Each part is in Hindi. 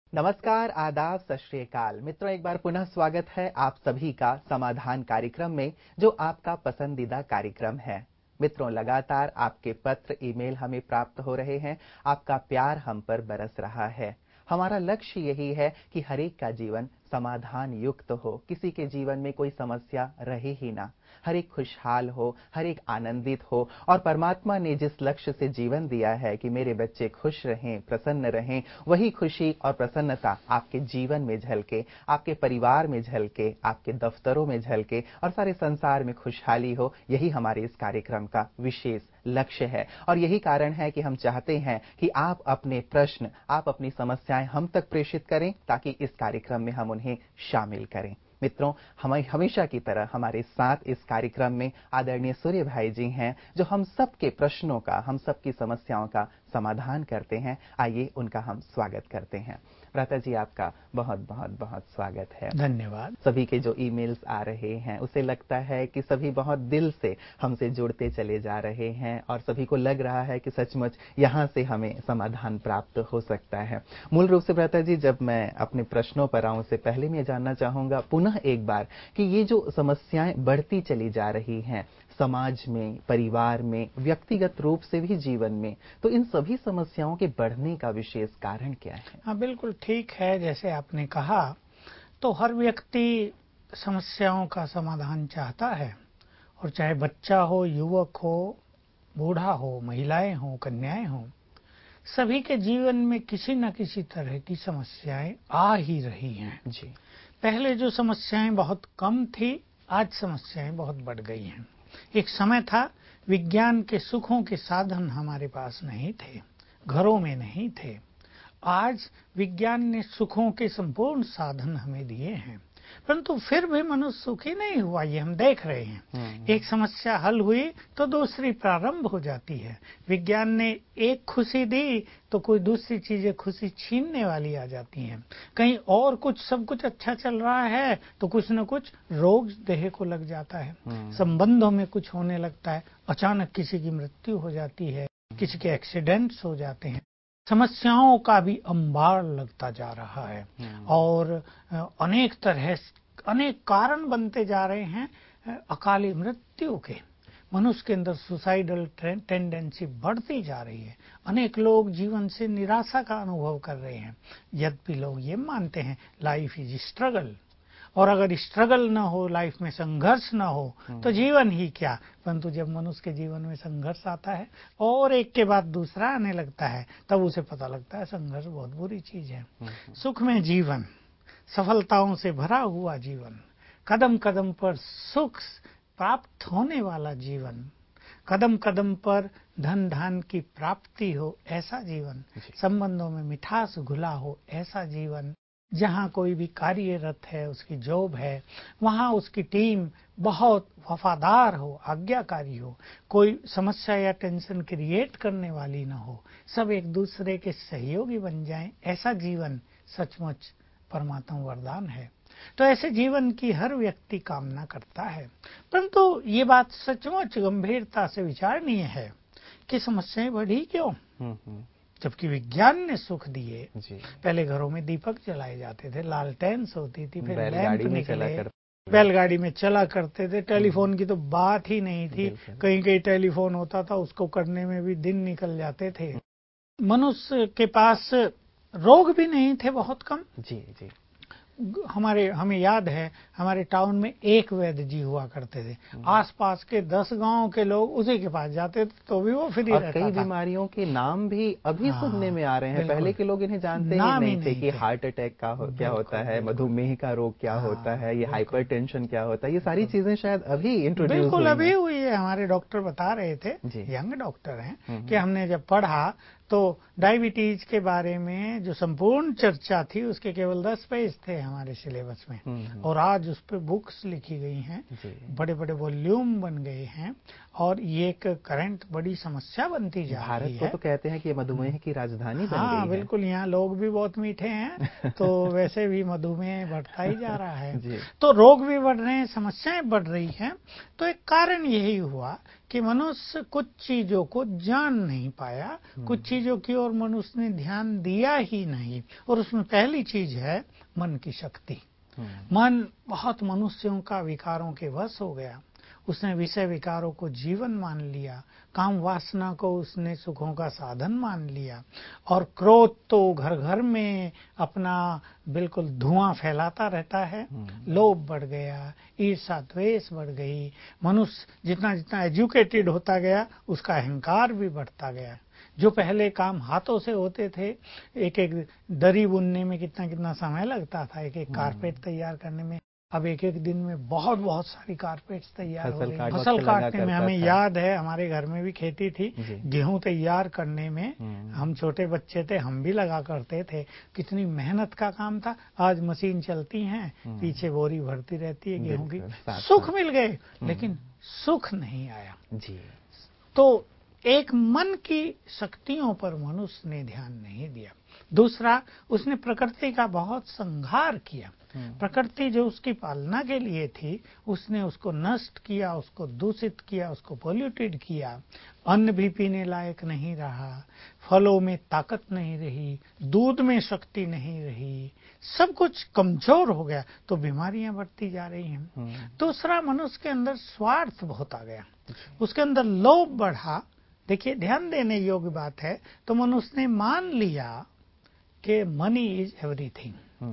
नमस्कार, आदाब, सत श्री अकाल। मित्रों, एक बार पुनः स्वागत है आप सभी का समाधान कार्यक्रम में, जो आपका पसंदीदा कार्यक्रम है। मित्रों, लगातार आपके पत्र, ईमेल हमें प्राप्त हो रहे हैं। आपका प्यार हम पर बरस रहा है। हमारा लक्ष्य यही है कि हर एक का जीवन समाधान युक्त हो, किसी के जीवन में कोई समस्या रहे ही ना, हर एक खुशहाल हो, हर एक आनंदित हो। और परमात्मा ने जिस लक्ष्य से जीवन दिया है कि मेरे बच्चे खुश रहें, प्रसन्न रहें, वही खुशी और प्रसन्नता आपके जीवन में झलके, आपके परिवार में झलके, आपके दफ्तरों में झलके और सारे संसार में खुशहाली हो। यही हमारे इस कार्यक्रम का विशेष लक्ष्य है और यही कारण है कि हम चाहते हैं कि आप अपने प्रश्न, आप अपनी समस्याएं हम तक प्रेषित करें, ताकि इस कार्यक्रम में हम उन्हें शामिल करें। मित्रों, हमें हमेशा की तरह हमारे साथ इस कार्यक्रम में आदरणीय सूर्य भाई जी हैं, जो हम सबके प्रश्नों का, हम सबकी समस्याओं का समाधान करते हैं। आइए उनका हम स्वागत करते हैं। भ्राता जी, आपका बहुत बहुत बहुत स्वागत है। धन्यवाद। सभी के जो ईमेल्स आ रहे हैं, उसे लगता है कि सभी बहुत दिल से हमसे जुड़ते चले जा रहे हैं और सभी को लग रहा है कि सचमुच यहाँ से हमें समाधान प्राप्त हो सकता है। मूल रूप से भ्राता जी, जब मैं अपने प्रश्नों पर आऊं, उससे पहले मैं जानना चाहूंगा पुनः एक बार कि ये जो समस्याएं बढ़ती चली जा रही हैं समाज में, परिवार में, व्यक्तिगत रूप से भी जीवन में, तो इन सभी समस्याओं के बढ़ने का विशेष कारण क्या है? हाँ, बिल्कुल ठीक है। जैसे आपने कहा, तो हर व्यक्ति समस्याओं का समाधान चाहता है, और चाहे बच्चा हो, युवक हो, बूढ़ा हो, महिलाएं हो, कन्याएं हो, सभी के जीवन में किसी न किसी तरह की समस्याएं आ ही रही हैं। जी। पहले जो समस्याएं बहुत कम थी, आज समस्याएं बहुत बढ़ गई हैं। एक समय था, विज्ञान के सुखों के साधन हमारे पास नहीं थे, घरों में नहीं थे। आज विज्ञान ने सुखों के संपूर्ण साधन हमें दिए हैं, परंतु फिर भी मनुष्य सुखी नहीं हुआ। ये हम देख रहे हैं। एक समस्या हल हुई तो दूसरी प्रारंभ हो जाती है। विज्ञान ने एक खुशी दी तो कोई दूसरी चीजें खुशी छीनने वाली आ जाती हैं। कहीं और कुछ, सब कुछ अच्छा चल रहा है तो कुछ न कुछ रोग देह को लग जाता है, संबंधों में कुछ होने लगता है, अचानक किसी की मृत्यु हो जाती है, किसी के एक्सीडेंट्स हो जाते हैं। समस्याओं का भी अंबार लगता जा रहा है और अनेक तरह, अनेक कारण बनते जा रहे हैं अकाली मृत्यु के। मनुष्य के अंदर सुसाइडल टेंडेंसी बढ़ती जा रही है। अनेक लोग जीवन से निराशा का अनुभव कर रहे हैं। यद्यपि लोग ये मानते हैं लाइफ इज स्ट्रगल, और अगर स्ट्रगल ना हो, लाइफ में संघर्ष ना हो, तो जीवन ही क्या। परंतु जब मनुष्य के जीवन में संघर्ष आता है और एक के बाद दूसरा आने लगता है, तब उसे पता लगता है संघर्ष बहुत बुरी चीज है। सुख में जीवन, सफलताओं से भरा हुआ जीवन, कदम कदम पर सुख प्राप्त होने वाला जीवन, कदम कदम पर धन धान की प्राप्ति हो ऐसा जीवन, संबंधों में मिठास घुला हो ऐसा जीवन, जहाँ कोई भी कार्यरत है, उसकी जॉब है, वहाँ उसकी टीम बहुत वफादार हो, आज्ञाकारी हो, कोई समस्या या टेंशन क्रिएट करने वाली ना हो, सब एक दूसरे के सहयोगी बन जाएं, ऐसा जीवन सचमुच परमात्मा वरदान है। तो ऐसे जीवन की हर व्यक्ति कामना करता है। परंतु ये बात सचमुच गंभीरता से विचारणीय है कि समस्याएं बढ़ी क्यों, जबकि विज्ञान ने सुख दिए। पहले घरों में दीपक जलाए जाते थे, लालटेन्स होती थी, फिर लैंप निकले, बैलगाड़ी में चला करते थे। टेलीफोन की तो बात ही नहीं थी, कहीं कहीं टेलीफोन होता था, उसको करने में भी दिन निकल जाते थे। मनुष्य के पास रोग भी नहीं थे, बहुत कम। जी। हमें याद है, हमारे टाउन में एक वैद्य जी हुआ करते थे। आसपास के 10 गांव के लोग उसी के पास जाते थे, तो भी वो फ्री रहता था। कई बीमारियों के नाम भी अभी सुनने में आ रहे हैं। पहले के लोग इन्हें जानते ही नहीं थे कि हार्ट अटैक का क्या होता है, मधुमेह का रोग क्या होता है, ये हाइपरटेंशन क्या होता है। ये सारी चीजें शायद अभी इंट्रोड्यूस बिल्कुल अभी हुई है। हमारे डॉक्टर बता रहे थे, यंग डॉक्टर हैं, कि हमने जब पढ़ा तो डायबिटीज के बारे में जो संपूर्ण चर्चा थी, उसके केवल 10 पेज थे हमारे सिलेबस में, और आज उस पर बुक्स लिखी गई हैं, बड़े बड़े वॉल्यूम बन गए हैं, और ये एक करंट बड़ी समस्या बनती जा रही है। भारत को तो कहते हैं कि मधुमेह की राजधानी बन गई है। हाँ, बिल्कुल। यहाँ लोग भी बहुत मीठे हैं, तो वैसे भी मधुमेह बढ़ता ही जा रहा है। तो रोग भी बढ़ रहे हैं, समस्याएं बढ़ रही हैं। तो एक कारण यही हुआ कि मनुष्य कुछ चीजों को जान नहीं पाया, कुछ चीजों की ओर मनुष्य ने ध्यान दिया ही नहीं। और उसमें पहली चीज है मन की शक्ति। मन बहुत मनुष्यों का विकारों के वश हो गया। उसने विषय विकारों को जीवन मान लिया, काम वासना को उसने सुखों का साधन मान लिया, और क्रोध तो घर घर में अपना बिल्कुल धुआं फैलाता रहता है। लोभ बढ़ गया, ईर्ष्या द्वेष बढ़ गई। मनुष्य जितना जितना एजुकेटेड होता गया उसका अहंकार भी बढ़ता गया। जो पहले काम हाथों से होते थे, एक एक दरी बुनने में कितना कितना समय लगता था, एक एक कारपेट तैयार करने में, अब एक एक दिन में बहुत बहुत सारी कारपेट्स तैयार हो रही हैं। फसल काटने में हमें याद है, हमारे घर में भी खेती थी, गेहूं तैयार करने में हम छोटे बच्चे थे, हम भी लगा करते थे। कितनी मेहनत का काम था। आज मशीन चलती हैं, पीछे बोरी भरती रहती है गेहूं की। सुख मिल गए लेकिन सुख नहीं आया जी। तो एक मन की शक्तियों पर मनुष्य ने ध्यान नहीं दिया। दूसरा, उसने प्रकृति का बहुत संहार किया। प्रकृति जो उसकी पालना के लिए थी, उसने उसको नष्ट किया, उसको दूषित किया, उसको पोल्यूटेड किया। अन्न भी पीने लायक नहीं रहा, फलों में ताकत नहीं रही, दूध में शक्ति नहीं रही, सब कुछ कमजोर हो गया, तो बीमारियां बढ़ती जा रही हैं। दूसरा, मनुष्य के अंदर स्वार्थ बहुत आ गया, उसके अंदर लोभ बढ़ा। देखिए, ध्यान देने योग्य बात है, तो मनुष्य ने मान लिया कि मनी इज एवरीथिंग।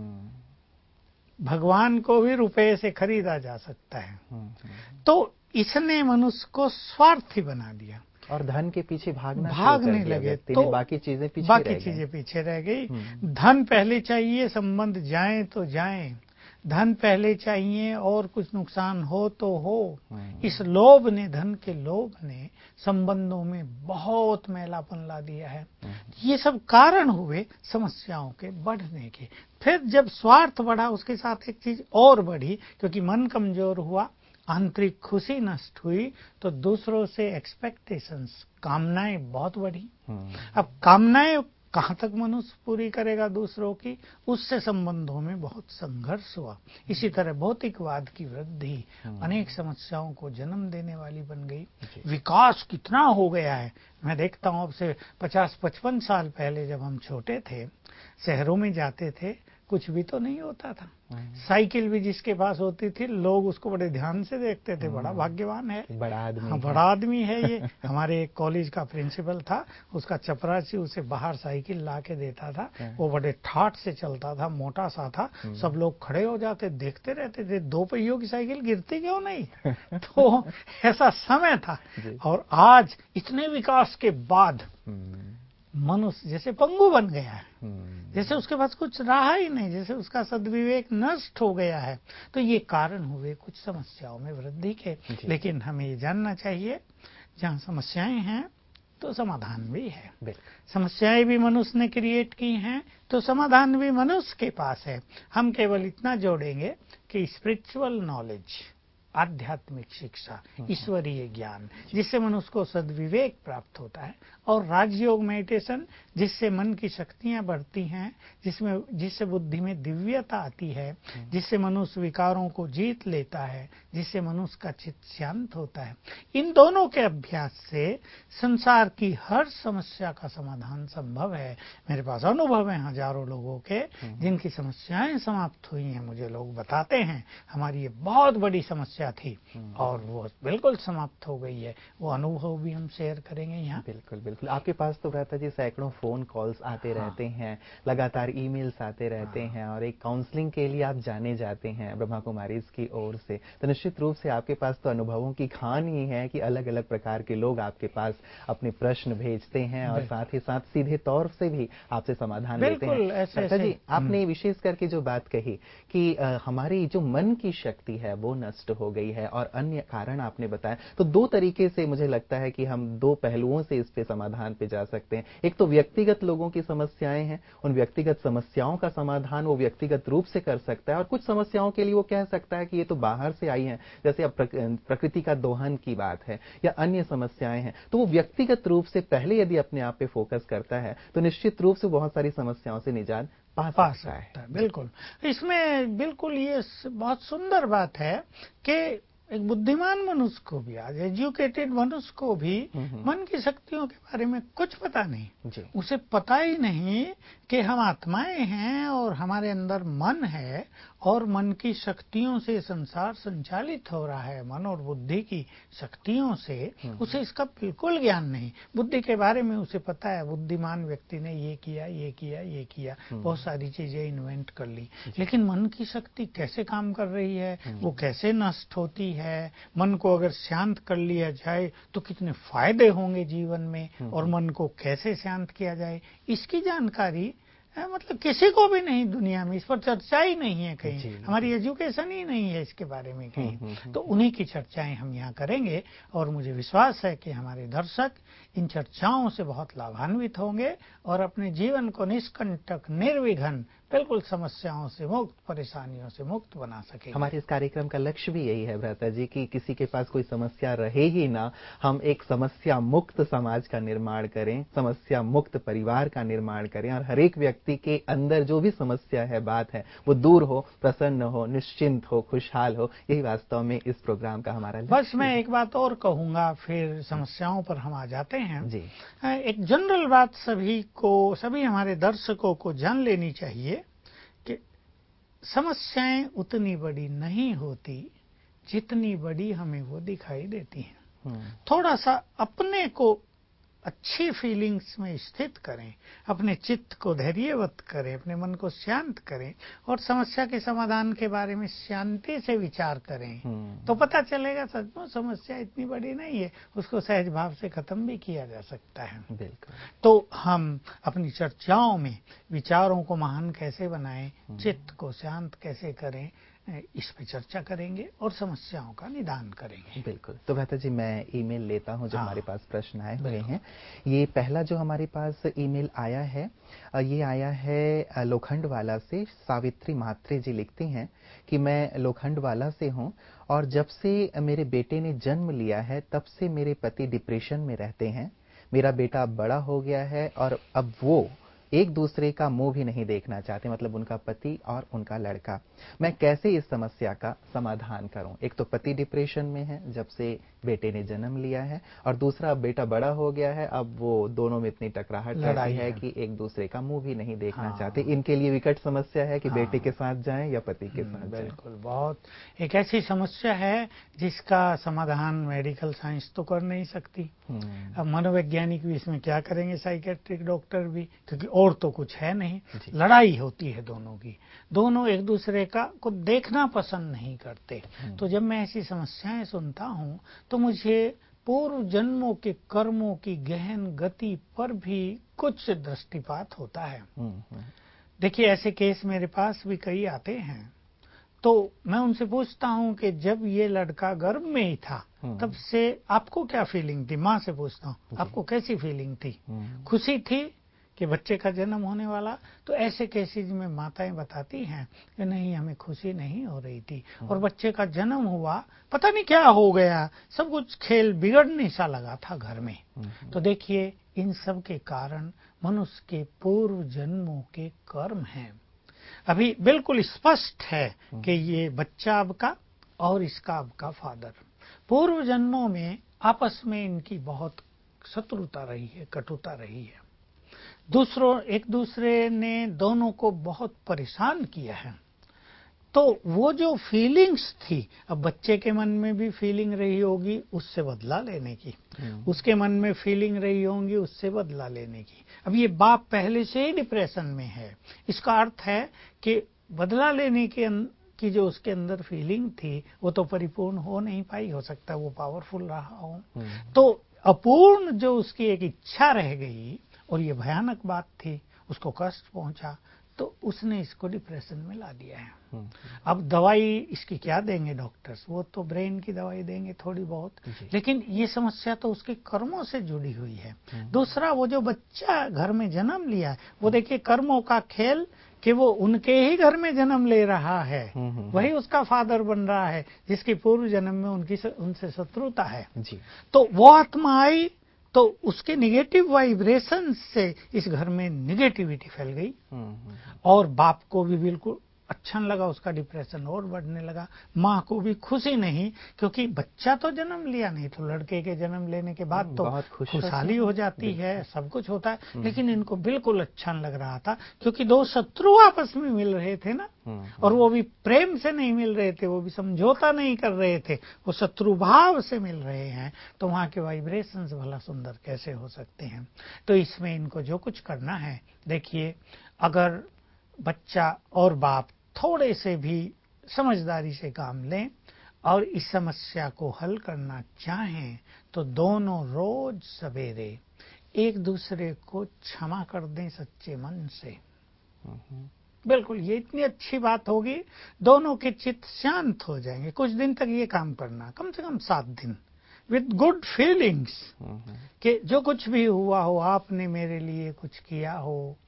भगवान को भी रुपए से खरीदा जा सकता है। तो इसने मनुष्य को स्वार्थी बना दिया और धन के पीछे भागने लगे, तो बाकी चीजें पीछे रह गई। धन पहले चाहिए, संबंध जाए तो जाए, धन पहले चाहिए और कुछ नुकसान हो तो हो। इस लोभ ने, धन के लोभ ने संबंधों में बहुत मैलापन ला दिया है। ये सब कारण हुए समस्याओं के बढ़ने के। फिर जब स्वार्थ बढ़ा, उसके साथ एक चीज और बढ़ी, क्योंकि मन कमजोर हुआ, आंतरिक खुशी नष्ट हुई, तो दूसरों से एक्सपेक्टेशंस, कामनाएं बहुत बढ़ी। अब कामनाएं कहाँ तक मनुष्य पूरी करेगा दूसरों की, उससे संबंधों में बहुत संघर्ष हुआ। इसी तरह भौतिकवाद की वृद्धि अनेक समस्याओं को जन्म देने वाली बन गई। विकास कितना हो गया है, मैं देखता हूँ अब से 50-55 साल पहले जब हम छोटे थे, शहरों में जाते थे, कुछ भी तो नहीं होता था। साइकिल भी जिसके पास होती थी, लोग उसको बड़े ध्यान से देखते थे, बड़ा भाग्यवान है, बड़ा आदमी, हाँ, बड़ा आदमी है ये। हमारे एक कॉलेज का प्रिंसिपल था, उसका चपरासी उसे बाहर साइकिल ला के देता था, वो बड़े ठाठ से चलता था, मोटा सा था, सब लोग खड़े हो जाते, देखते रहते थे, 2 पहियों की साइकिल गिरती क्यों नहीं। तो ऐसा समय था। और आज इतने विकास के बाद मनुष्य जैसे पंगु बन गया है, जैसे उसके पास कुछ रहा ही नहीं, जैसे उसका सद्विवेक नष्ट हो गया है। तो ये कारण हुए कुछ समस्याओं में वृद्धि के। लेकिन हमें ये जानना चाहिए, जहाँ समस्याएं हैं तो समाधान भी है। समस्याएं भी मनुष्य ने क्रिएट की हैं, तो समाधान भी मनुष्य के पास है। हम केवल इतना जोड़ेंगे कि स्पिरिचुअल नॉलेज, आध्यात्मिक शिक्षा, ईश्वरीय ज्ञान, जिससे मनुष्य को सद्विवेक प्राप्त होता है, और राजयोग मेडिटेशन, जिससे मन की शक्तियां बढ़ती हैं, जिससे बुद्धि में दिव्यता आती है, जिससे मनुष्य विकारों को जीत लेता है, जिससे मनुष्य का चित्त शांत होता है। इन दोनों के अभ्यास से संसार की हर समस्या का समाधान संभव है। मेरे पास अनुभव है हजारों लोगों के, जिनकी समस्याएं समाप्त हुई हैं। मुझे लोग बताते हैं, हमारी ये बहुत बड़ी समस्या थी और वो बिल्कुल समाप्त हो गई है। वो अनुभव भी हम शेयर करेंगे यहाँ। बिल्कुल बिल्कुल। आपके पास तो रहता जी सैकड़ों फोन कॉल्स आते रहते हैं, लगातार ईमेल्स आते रहते हैं, और एक काउंसलिंग के लिए आप जाने जाते हैं ब्रह्मा कुमारीज की ओर से, तो निश्चित रूप से आपके पास तो अनुभवों की खान ही है कि अलग अलग प्रकार के लोग आपके पास अपने प्रश्न भेजते हैं और साथ ही साथ सीधे तौर से भी आपसे समाधान लेते हैं। ऐसे जी, आपने विशेष करके जो बात कही कि हमारी जो मन की शक्ति है वो नष्ट हो गई है, और अन्य कारण आपने बताया, तो 2 तरीके से मुझे लगता है कि हम 2 पहलुओं से इस पे समाधान पे जा सकते हैं। एक तो व्यक्तिगत लोगों की समस्याएं हैं, उन व्यक्तिगत समस्याओं का समाधान वो व्यक्तिगत रूप से कर सकता है, और कुछ समस्याओं के लिए वो कह सकता है कि ये तो बाहर से आई हैं, जैसे अब प्रकृति का दोहन की बात है या अन्य समस्याएं हैं, तो वो व्यक्तिगत रूप से पहले यदि अपने आप पे फोकस करता है तो निश्चित रूप से बहुत सारी समस्याओं से निजात पा सकता है। बिल्कुल, इसमें बिल्कुल ये बहुत सुंदर बात है कि एक बुद्धिमान मनुष्य को भी, आज एजुकेटेड मनुष्य को भी मन की शक्तियों के बारे में कुछ पता नहीं। उसे पता ही नहीं कि हम आत्माएं हैं और हमारे अंदर मन है और मन की शक्तियों से संसार संचालित हो रहा है, मन और बुद्धि की शक्तियों से। उसे इसका बिल्कुल ज्ञान नहीं। बुद्धि के बारे में उसे पता है, बुद्धिमान व्यक्ति ने ये किया, ये किया, ये किया, बहुत सारी चीजें इन्वेंट कर ली, लेकिन मन की शक्ति कैसे काम कर रही है, वो कैसे नष्ट होती है, मन को अगर शांत कर लिया जाए तो कितने फायदे होंगे जीवन में, और मन को कैसे शांत किया जाए, इसकी जानकारी मतलब किसी को भी नहीं दुनिया में। इस पर चर्चा ही नहीं है कहीं, हमारी एजुकेशन ही नहीं है इसके बारे में कहीं। तो उन्हीं की चर्चाएं हम यहाँ करेंगे, और मुझे विश्वास है कि हमारे दर्शक इन चर्चाओं से बहुत लाभान्वित होंगे और अपने जीवन को निष्कंटक, निर्विघ्न, बिल्कुल समस्याओं से मुक्त, परेशानियों से मुक्त बना सके। हमारे इस कार्यक्रम का लक्ष्य भी यही है भ्राता जी कि किसी के पास कोई समस्या रहे ही ना, हम एक समस्या मुक्त समाज का निर्माण करें, समस्या मुक्त परिवार का निर्माण करें, और हर एक व्यक्ति के अंदर जो भी समस्या है, बात है, वो दूर हो, प्रसन्न हो, निश्चिंत हो, खुशहाल हो। यही वास्तव में इस प्रोग्राम का हमारा लक्ष्य। बस मैं एक बात और कहूंगा, फिर समस्याओं पर हम आ जाते हैं जी। एक जनरल बात सभी हमारे दर्शकों को जान लेनी चाहिए कि समस्याएं उतनी बड़ी नहीं होती जितनी बड़ी हमें वो दिखाई देती हैं। थोड़ा सा अपने को अच्छी फीलिंग्स में स्थित करें, अपने चित्त को धैर्यवत करें, अपने मन को शांत करें, और समस्या के समाधान के बारे में शांति से विचार करें, तो पता चलेगा सचमुच समस्या इतनी बड़ी नहीं है, उसको सहज भाव से खत्म भी किया जा सकता है। बिल्कुल। तो हम अपनी चर्चाओं में विचारों को महान कैसे बनाएं, चित्त को शांत कैसे करें, इस पे चर्चा करेंगे और समस्याओं का निदान करेंगे। बिल्कुल। तो भ्राता जी, मैं ईमेल लेता हूं जो हमारे पास प्रश्न आए हुए हैं। ये पहला जो हमारे पास ईमेल आया है, ये आया है लोखंडवाला से। सावित्री म्हात्रे जी लिखती हैं कि मैं लोखंडवाला से हूं, और जब से मेरे बेटे ने जन्म लिया है तब से मेरे पति डिप्रेशन में रहते हैं। मेरा बेटा अब बड़ा हो गया है और अब वो एक दूसरे का मुंह भी नहीं देखना चाहते, मतलब उनका पति और उनका लड़का। मैं कैसे इस समस्या का समाधान करूं? एक तो पति डिप्रेशन में है जब से बेटे ने जन्म लिया है, और दूसरा अब बेटा बड़ा हो गया है, अब वो दोनों में इतनी टकराहट रहती है कि एक दूसरे का मुंह भी नहीं देखना चाहते। इनके लिए विकट समस्या है कि बेटे के साथ जाएं या पति के साथ जाएं। बिल्कुल, बहुत एक ऐसी समस्या है जिसका समाधान मेडिकल साइंस तो कर नहीं सकती। अब मनोवैज्ञानिक भी इसमें क्या करेंगे, साइकेट्रिक डॉक्टर भी, क्योंकि और तो कुछ है नहीं। लड़ाई होती है दोनों की, दोनों एक दूसरे को देखना पसंद नहीं करते। तो जब मैं ऐसी समस्याएं सुनता हूं तो मुझे पूर्व जन्मों के कर्मों की गहन गति पर भी कुछ दृष्टिपात होता है। देखिए, ऐसे केस मेरे पास भी कई आते हैं, तो मैं उनसे पूछता हूं कि जब ये लड़का गर्भ में ही था तब से आपको क्या फीलिंग थी। माँ से पूछता हूं, आपको कैसी फीलिंग थी? खुशी थी कि बच्चे का जन्म होने वाला? तो ऐसे केसेज में माताएं बताती हैं कि नहीं, हमें खुशी नहीं हो रही थी, और बच्चे का जन्म हुआ, पता नहीं क्या हो गया, सब कुछ खेल बिगड़ने सा लगा था घर में। तो देखिए, इन सब के कारण मनुष्य के पूर्व जन्मों के कर्म हैं। अभी बिल्कुल स्पष्ट है कि ये बच्चा आपका और इसका आपका फादर, पूर्व जन्मों में आपस में इनकी बहुत शत्रुता रही है, कटुता रही है। एक दूसरे ने दोनों को बहुत परेशान किया है। तो वो जो फीलिंग्स थी, अब बच्चे के मन में भी फीलिंग रही होगी उससे बदला लेने की, उसके मन में फीलिंग रही होंगी उससे बदला लेने की। अब ये बाप पहले से ही डिप्रेशन में है, इसका अर्थ है कि बदला लेने की जो उसके अंदर फीलिंग थी वो तो परिपूर्ण हो नहीं पाई, हो सकता है वो पावरफुल रहा हो। तो अपूर्ण जो उसकी एक इच्छा रह गई, और ये भयानक बात थी, उसको कष्ट पहुंचा, तो उसने इसको डिप्रेशन में ला दिया है। अब दवाई इसकी क्या देंगे डॉक्टर्स? वो तो ब्रेन की दवाई देंगे थोड़ी बहुत, लेकिन ये समस्या तो उसके कर्मों से जुड़ी हुई है। दूसरा, वो जो बच्चा घर में जन्म लिया है, वो देखिए कर्मों का खेल कि वो उनके ही घर में जन्म ले रहा है, वही उसका फादर बन रहा है जिसकी पूर्व जन्म में उनसे शत्रुता है। तो वो आत्मा आई तो उसके निगेटिव वाइब्रेशन से इस घर में निगेटिविटी फैल गई, और बाप को भी बिल्कुल अच्छा नहीं लगा, उसका डिप्रेशन और बढ़ने लगा। माँ को भी खुशी नहीं, क्योंकि बच्चा तो जन्म लिया नहीं, तो लड़के के जन्म लेने के बाद तो बहुत खुशहाली हो जाती है, सब कुछ होता है। लेकिन इनको बिल्कुल अच्छा नहीं लग रहा था, क्योंकि दो शत्रु आपस में मिल रहे थे ना, और वो भी प्रेम से नहीं मिल रहे थे, वो भी समझौता नहीं कर रहे थे, वो शत्रु भाव से मिल रहे हैं। तो वहां के वाइब्रेशंस भला सुंदर कैसे हो सकते हैं। तो इसमें इनको जो कुछ करना है, देखिए, अगर बच्चा और बाप थोड़े से भी समझदारी से काम लें और इस समस्या को हल करना चाहें, तो दोनों रोज सवेरे एक दूसरे को क्षमा कर दें सच्चे मन से। बिल्कुल, ये इतनी अच्छी बात होगी, दोनों के चित्त शांत हो जाएंगे। कुछ दिन तक ये काम करना, कम से कम 7 दिन, विद गुड फीलिंग्स, कि जो कुछ भी हुआ हो, आपने मेरे लिए कुछ किया हो,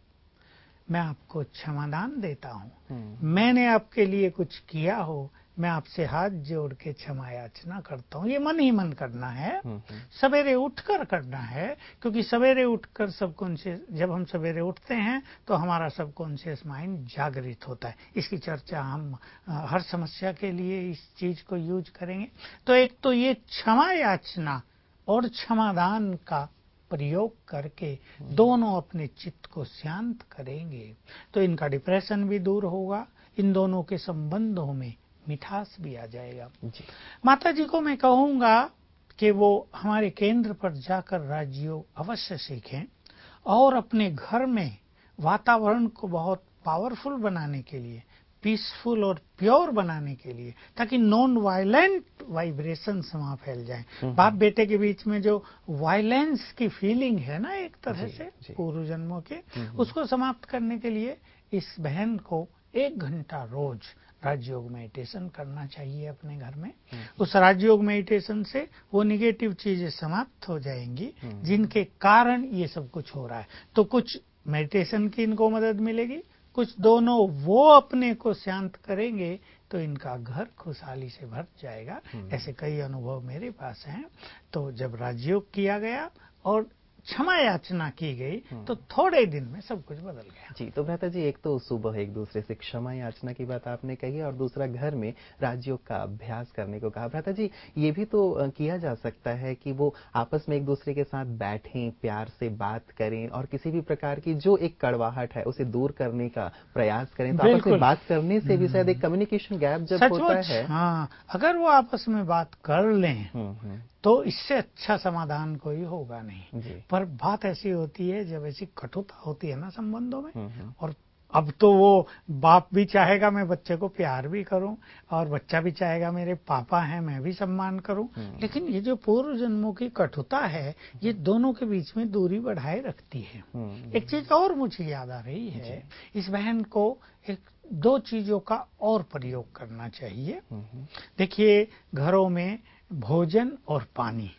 मैं आपको क्षमादान देता हूँ। मैंने आपके लिए कुछ किया हो, मैं आपसे हाथ जोड़ के क्षमा याचना करता हूँ। ये मन ही मन करना है, सवेरे उठकर करना है, क्योंकि सवेरे उठकर सबकॉन्शियस, जब हम सवेरे उठते हैं तो हमारा सबकॉन्शियस माइंड जागृत होता है। इसकी चर्चा हम हर समस्या के लिए इस चीज को यूज करेंगे। तो एक तो ये क्षमा याचना और क्षमादान का प्रयोग करके दोनों अपने चित्त को शांत करेंगे, तो इनका डिप्रेशन भी दूर होगा, इन दोनों के संबंधों में मिठास भी आ जाएगा। माता जी को मैं कहूँगा कि वो हमारे केंद्र पर जाकर राजयोग अवश्य सीखें और अपने घर में वातावरण को बहुत पावरफुल बनाने के लिए, पीसफुल और प्योर बनाने के लिए, ताकि नॉन वायलेंट वाइब्रेशंस वहां फैल जाएं। बाप बेटे के बीच में जो वायलेंस की फीलिंग है ना, एक तरह से पूर्व जन्मों के, उसको समाप्त करने के लिए इस बहन को 1 घंटा रोज राजयोग मेडिटेशन करना चाहिए अपने घर में। उस राजयोग मेडिटेशन से वो निगेटिव चीजें समाप्त हो जाएंगी जिनके कारण ये सब कुछ हो रहा है। तो कुछ मेडिटेशन की इनको मदद मिलेगी, कुछ दोनों वो अपने को शांत करेंगे, तो इनका घर खुशहाली से भर जाएगा। ऐसे कई अनुभव मेरे पास हैं। तो जब राजयोग किया गया और क्षमा याचना की गई, तो थोड़े दिन में सब कुछ बदल गया। जी, तो भ्राता जी, एक तो सुबह एक दूसरे से क्षमा याचना की बात आपने कही, और दूसरा घर में राजयोग का अभ्यास करने को कहा। भ्राता जी, ये भी तो किया जा सकता है कि वो आपस में एक दूसरे के साथ बैठें, प्यार से बात करें, और किसी भी प्रकार की जो एक कड़वाहट है उसे दूर करने का प्रयास करें। तो आपस में बात करने से भी शायद एक कम्युनिकेशन गैप जब होता है, हाँ, अगर वो आपस में बात कर लें तो इससे अच्छा समाधान कोई होगा नहीं। पर बात ऐसी होती है, जब ऐसी कटुता होती है ना संबंधों में, और अब तो वो बाप भी चाहेगा मैं बच्चे को प्यार भी करूं, और बच्चा भी चाहेगा मेरे पापा हैं मैं भी सम्मान करूं, लेकिन ये जो पूर्व जन्मों की कटुता है, ये दोनों के बीच में दूरी बढ़ाए रखती है। एक चीज और मुझे याद आ रही है, इस बहन को एक 2 चीजों का और प्रयोग करना चाहिए। देखिए, घरों में भोजन और पानी,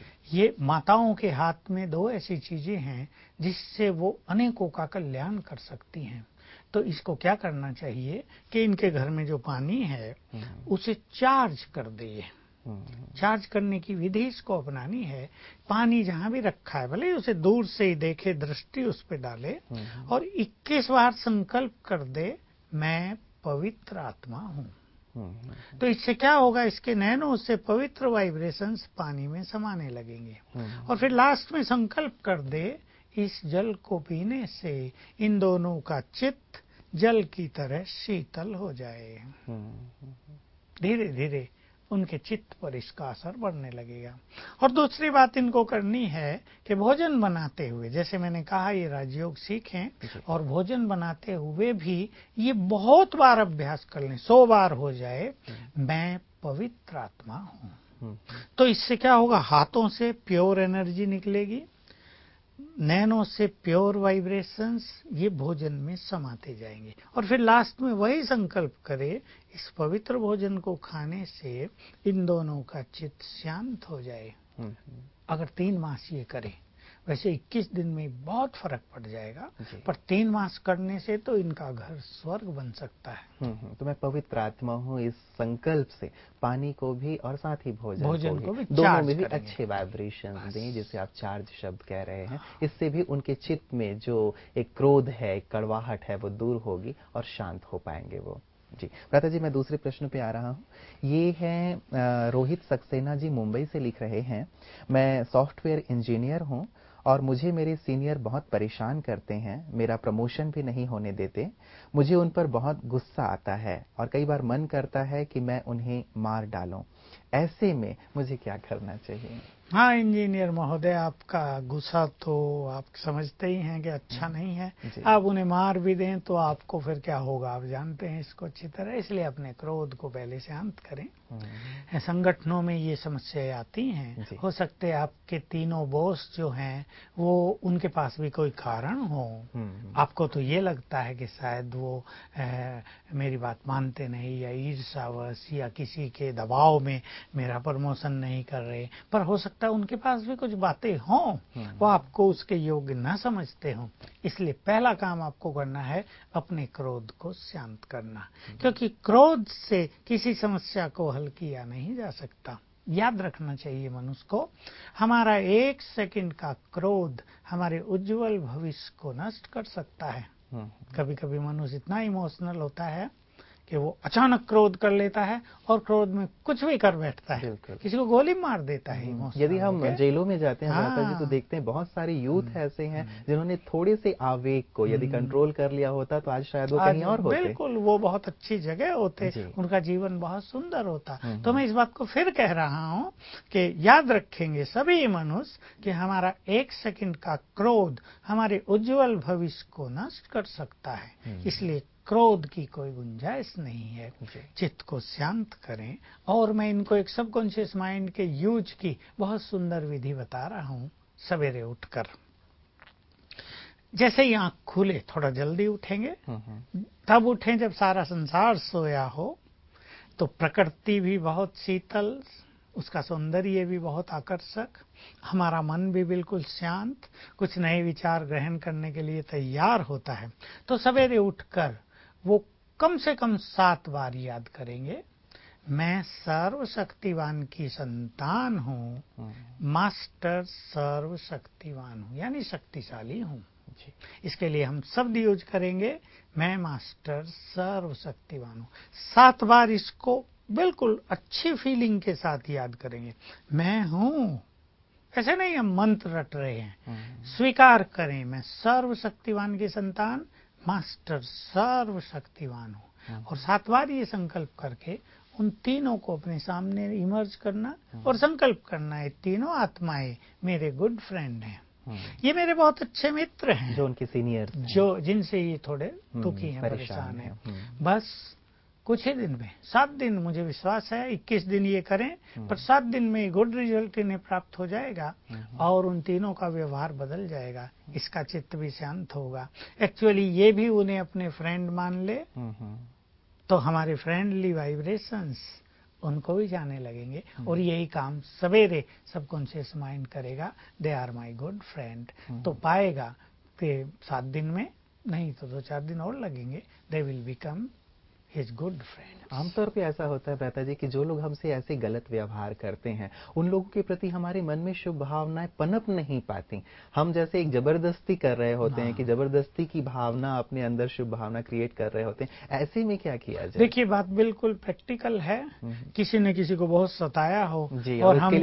ये माताओं के हाथ में 2 ऐसी चीजें हैं जिससे वो अनेकों का कल्याण कर सकती हैं। तो इसको क्या करना चाहिए कि इनके घर में जो पानी है उसे चार्ज कर दे। चार्ज करने की विधि इसको अपनानी है। पानी जहां भी रखा है, भले उसे दूर से ही देखे, दृष्टि उस पर डाले और 21 बार संकल्प कर दे, मैं पवित्र आत्मा हूं। तो इससे क्या होगा, इसके नैनो से पवित्र वाइब्रेशंस पानी में समाने लगेंगे। और फिर लास्ट में संकल्प कर दे, इस जल को पीने से इन दोनों का चित्त जल की तरह शीतल हो जाए। धीरे धीरे उनके चित्त पर इसका असर बढ़ने लगेगा। और दूसरी बात इनको करनी है कि भोजन बनाते हुए, जैसे मैंने कहा, ये राजयोग सीखें और भोजन बनाते हुए भी ये बहुत बार अभ्यास कर लें, 100 बार हो जाए, मैं पवित्र आत्मा हूं। तो इससे क्या होगा, हाथों से प्योर एनर्जी निकलेगी, नैनो से प्योर वाइब्रेशंस ये भोजन में समाते जाएंगे। और फिर लास्ट में वही संकल्प करे, इस पवित्र भोजन को खाने से इन दोनों का चित्त शांत हो जाए। अगर 3 मास ये करे, वैसे 21 दिन में बहुत फर्क पड़ जाएगा, पर 3 मास करने से तो इनका घर स्वर्ग बन सकता है। तो मैं पवित्र आत्मा हूँ इस संकल्प से पानी को भी और साथ ही भोजन को भी दोनों में भी अच्छे वाइब्रेशन दें, जिसे आप चार्ज शब्द कह रहे हैं। इससे भी उनके चित्त में जो एक क्रोध है, एक कड़वाहट है, वो दूर होगी और शांत हो पाएंगे वो। जी भ्राता जी, मैं दूसरे प्रश्न पे आ रहा हूँ। ये है रोहित सक्सेना जी मुंबई से लिख रहे हैं, मैं सॉफ्टवेयर इंजीनियर हूँ और मुझे मेरे सीनियर बहुत परेशान करते हैं, मेरा प्रमोशन भी नहीं होने देते। मुझे उन पर बहुत गुस्सा आता है और कई बार मन करता है कि मैं उन्हें मार डालूं। ऐसे में मुझे क्या करना चाहिए? हाँ इंजीनियर महोदय, आपका गुस्सा तो आप समझते ही हैं कि अच्छा नहीं है। आप उन्हें मार भी दें तो आपको फिर क्या होगा, आप जानते हैं इसको अच्छी तरह। इसलिए अपने क्रोध को पहले शांत करें। संगठनों में ये समस्याएं आती हैं, हो सकते हैं आपके तीनों बॉस जो हैं वो उनके पास भी कोई कारण हो। आपको तो ये लगता है कि शायद वो मेरी बात मानते नहीं, या ईर्ष्यावश या किसी के दबाव में मेरा प्रमोशन नहीं कर रहे, पर हो सकता है उनके पास भी कुछ बातें हों, वो आपको उसके योग्य न समझते हों। इसलिए पहला काम आपको करना है अपने क्रोध को शांत करना, क्योंकि क्रोध से किसी समस्या को हल किया नहीं जा सकता। याद रखना चाहिए मनुष्य को, हमारा 1 सेकंड का क्रोध हमारे उज्जवल भविष्य को नष्ट कर सकता है। कभी कभी मनुष्य इतना इमोशनल होता है कि वो अचानक क्रोध कर लेता है और क्रोध में कुछ भी कर बैठता है, किसी को गोली मार देता है। यदि हम जेलों में जाते हैं भ्राता जी, तो देखते हैं बहुत सारे यूथ ऐसे हैं जिन्होंने थोड़े से आवेग को यदि कंट्रोल कर लिया होता तो आज शायद वो कहीं और होते। बिल्कुल, वो बहुत अच्छी जगह होते, उनका जीवन बहुत सुंदर होता। तो मैं इस बात को फिर कह रहा हूँ कि याद रखेंगे सभी मनुष्य कि हमारा 1 सेकंड का क्रोध हमारे उज्जवल भविष्य को नष्ट कर सकता है। इसलिए क्रोध की कोई गुंजाइश नहीं है। चित्त को शांत करें। और मैं इनको एक सबकॉन्शियस माइंड के यूज की बहुत सुंदर विधि बता रहा हूँ। सवेरे उठकर जैसे ही आंख खुले, थोड़ा जल्दी उठेंगे, तब उठें जब सारा संसार सोया हो, तो प्रकृति भी बहुत शीतल, उसका सौंदर्य भी बहुत आकर्षक, हमारा मन भी बिल्कुल शांत, कुछ नए विचार ग्रहण करने के लिए तैयार होता है। तो सवेरे उठकर वो कम से कम 7 बार याद करेंगे, मैं सर्वशक्तिवान की संतान हूँ, मास्टर सर्वशक्तिवान हूँ, यानी शक्तिशाली हूँ। इसके लिए हम शब्द यूज करेंगे, मैं मास्टर सर्वशक्तिवान हूँ। 7 बार इसको बिल्कुल अच्छी फीलिंग के साथ याद करेंगे। मैं हूँ, ऐसे नहीं हम मंत्र रट रहे हैं। स्वीकार करें, मैं सर्वशक्तिवान की संतान, मास्टर सर्वशक्तिवान हूँ। और 7 बार ये संकल्प करके उन तीनों को अपने सामने इमर्ज करना और संकल्प करना है, तीनों आत्माएं मेरे गुड फ्रेंड हैं, ये मेरे बहुत अच्छे मित्र हैं, जो उनके सीनियर, जो जिनसे ये थोड़े दुखी हैं, परेशान हैं। बस कुछ ही दिन में, 7 दिन, मुझे विश्वास है 21 दिन ये करें, पर 7 दिन में गुड रिजल्ट इन्हें प्राप्त हो जाएगा और उन तीनों का व्यवहार बदल जाएगा। इसका चित्त भी शांत होगा। एक्चुअली ये भी उन्हें अपने फ्रेंड मान ले तो हमारे फ्रेंडली वाइब्रेशंस उनको भी जाने लगेंगे और यही काम सवेरे सबकॉन्शियस माइंड करेगा, they are my good friend. तो पाएगा कि 7 दिन में नहीं तो 2-4 दिन और लगेंगे, they will become his good friend. आमतौर पे ऐसा होता है भ्राता जी कि जो लोग हमसे ऐसे गलत व्यवहार करते हैं, उन लोगों के प्रति हमारे मन में शुभ भावनाएं पनप नहीं पाती। हम जैसे एक जबरदस्ती कर रहे होते हैं कि जबरदस्ती की भावना अपने अंदर शुभ भावना क्रिएट कर रहे होते हैं। ऐसे में क्या किया जाए? देखिए, बात बिल्कुल प्रैक्टिकल है। किसी ने किसी को बहुत सताया हो और हम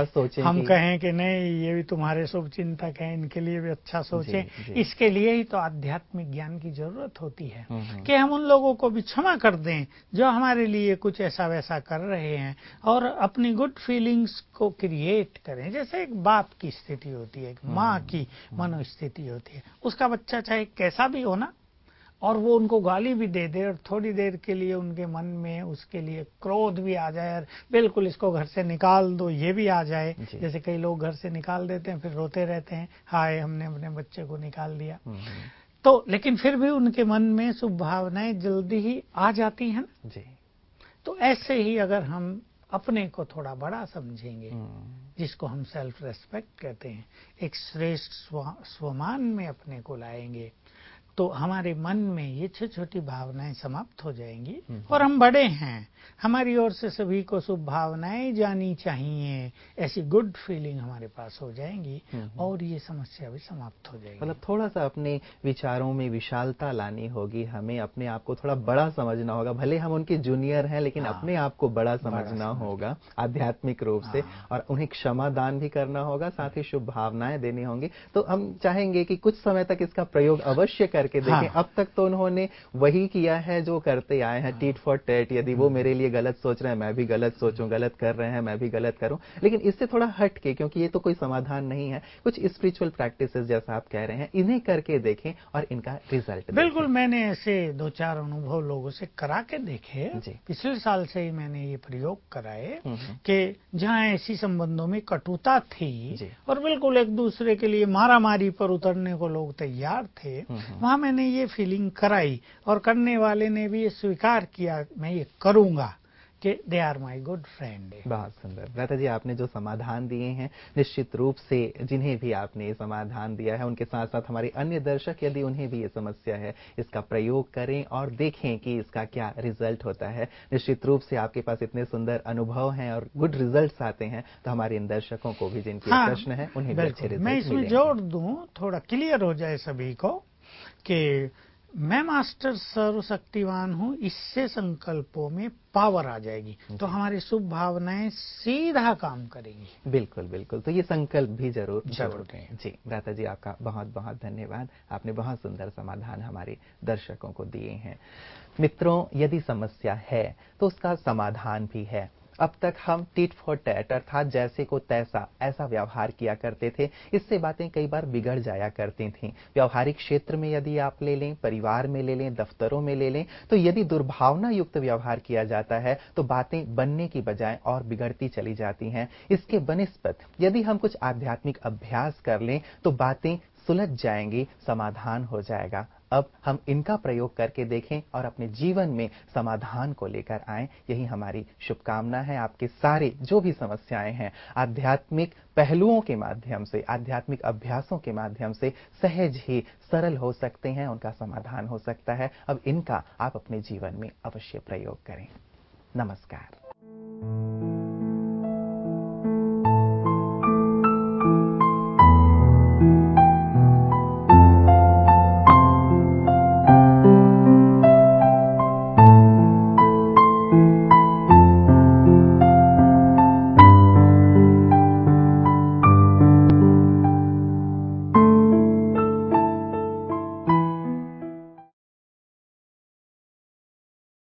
कहें कि नहीं, ये भी तुम्हारे शुभ चिंतक हैं, इनके लिए भी अच्छा सोचें। इसके लिए ही तो आध्यात्मिक ज्ञान की जरूरत होती है कि हम उन लोगों को भी क्षमा कर दें जो हमारे लिए कुछ ऐसा वैसा कर रहे हैं, और अपनी गुड फीलिंग्स को क्रिएट करें। जैसे एक बाप की स्थिति होती है, एक माँ की मनोस्थिति होती है, उसका बच्चा चाहे कैसा भी हो ना, और वो उनको गाली भी दे दे और थोड़ी देर के लिए उनके मन में उसके लिए क्रोध भी आ जाए और बिल्कुल इसको घर से निकाल दो, ये भी आ जाए। जैसे कई लोग घर से निकाल देते हैं, फिर रोते रहते हैं, हाय हमने अपने बच्चे को निकाल दिया। तो लेकिन फिर भी उनके मन में शुभ भावनाएं जल्दी ही आ जाती हैं जी। तो ऐसे ही अगर हम अपने को थोड़ा बड़ा समझेंगे, जिसको हम सेल्फ रेस्पेक्ट कहते हैं, एक श्रेष्ठ स्वमान में अपने को लाएंगे, तो हमारे मन में ये छोटी छोटी भावनाएं समाप्त हो जाएंगी और हम बड़े हैं। हमारी ओर से सभी को शुभ भावनाएं जानी चाहिए, ऐसी गुड फीलिंग हमारे पास हो जाएंगी और ये समस्या भी समाप्त हो जाएगी। मतलब थोड़ा सा अपने विचारों में विशालता लानी होगी, हमें अपने आप को थोड़ा बड़ा समझना होगा। भले हम उनके जूनियर हैं, लेकिन अपने आप को बड़ा समझना होगा आध्यात्मिक रूप से, और उन्हें क्षमा दान भी करना होगा, साथ ही शुभ भावनाएं देनी होंगी। तो हम चाहेंगे कि कुछ समय तक इसका प्रयोग अवश्य करके देखें। अब तक तो उन्होंने वही किया है जो करते आए हैं, टीट फॉर टैट। यदि वो मेरे लिए गलत सोच रहे हैं, मैं भी गलत सोचूं, गलत कर रहे हैं, मैं भी गलत करूं। लेकिन इससे थोड़ा हट के, क्योंकि ये तो कोई समाधान नहीं है, कुछ स्पिरिचुअल प्रैक्टिसेस जैसा आप कह रहे हैं, इन्हें करके देखें और इनका रिजल्ट बिल्कुल देखें। मैंने ऐसे 2-4 अनुभव लोगों से करा के देखे। पिछले साल से ही मैंने ये प्रयोग कराए कि जहाँ ऐसी संबंधों में कटुता थी और बिल्कुल एक दूसरे के लिए मारामारी पर उतरने को लोग तैयार थे, वहां मैंने ये फीलिंग कराई और करने वाले ने भी ये स्वीकार किया, मैं ये करूंगा, कि they are my good friend. बहुत सुंदर भ्राता जी, आपने जो समाधान दिए हैं, निश्चित रूप से जिन्हें भी आपने ये समाधान दिया है, उनके साथ साथ हमारे अन्य दर्शक यदि उन्हें भी ये समस्या है, इसका प्रयोग करें और देखें कि इसका क्या रिजल्ट होता है। निश्चित रूप से आपके पास इतने सुंदर अनुभव हैं और गुड रिजल्ट्स आते हैं, तो हमारे इन दर्शकों को भी जिनके प्रश्न है उन्हें भी अच्छे रिजल्ट मैं इसमें जोड़ दूं, थोड़ा क्लियर हो जाए सभी को, कि मैं मास्टर सर्वशक्तिवान हूं, इससे संकल्पों में पावर आ जाएगी, तो हमारी शुभ भावनाएं सीधा काम करेंगी। बिल्कुल बिल्कुल, तो ये संकल्प भी जरूर दें। जी भ्राता जी, आपका बहुत बहुत धन्यवाद। आपने बहुत सुंदर समाधान हमारे दर्शकों को दिए हैं। मित्रों, यदि समस्या है तो उसका समाधान भी है। अब तक हम टिट फॉर टैट अर्थात जैसे को तैसा ऐसा व्यवहार किया करते थे, इससे बातें कई बार बिगड़ जाया करती थीं। व्यवहारिक क्षेत्र में यदि आप ले लें, परिवार में ले लें, दफ्तरों में ले लें, तो यदि दुर्भावना युक्त व्यवहार किया जाता है तो बातें बनने की बजाय और बिगड़ती चली जाती हैं। इसके बनिस्बत यदि हम कुछ आध्यात्मिक अभ्यास कर लें तो बातें सुलझ जाएंगी, समाधान हो जाएगा। अब हम इनका प्रयोग करके देखें और अपने जीवन में समाधान को लेकर आएं, यही हमारी शुभकामना है। आपके सारे जो भी समस्याएं हैं, आध्यात्मिक पहलुओं के माध्यम से, आध्यात्मिक अभ्यासों के माध्यम से सहज ही सरल हो सकते हैं, उनका समाधान हो सकता है। अब इनका आप अपने जीवन में अवश्य प्रयोग करें। नमस्कार।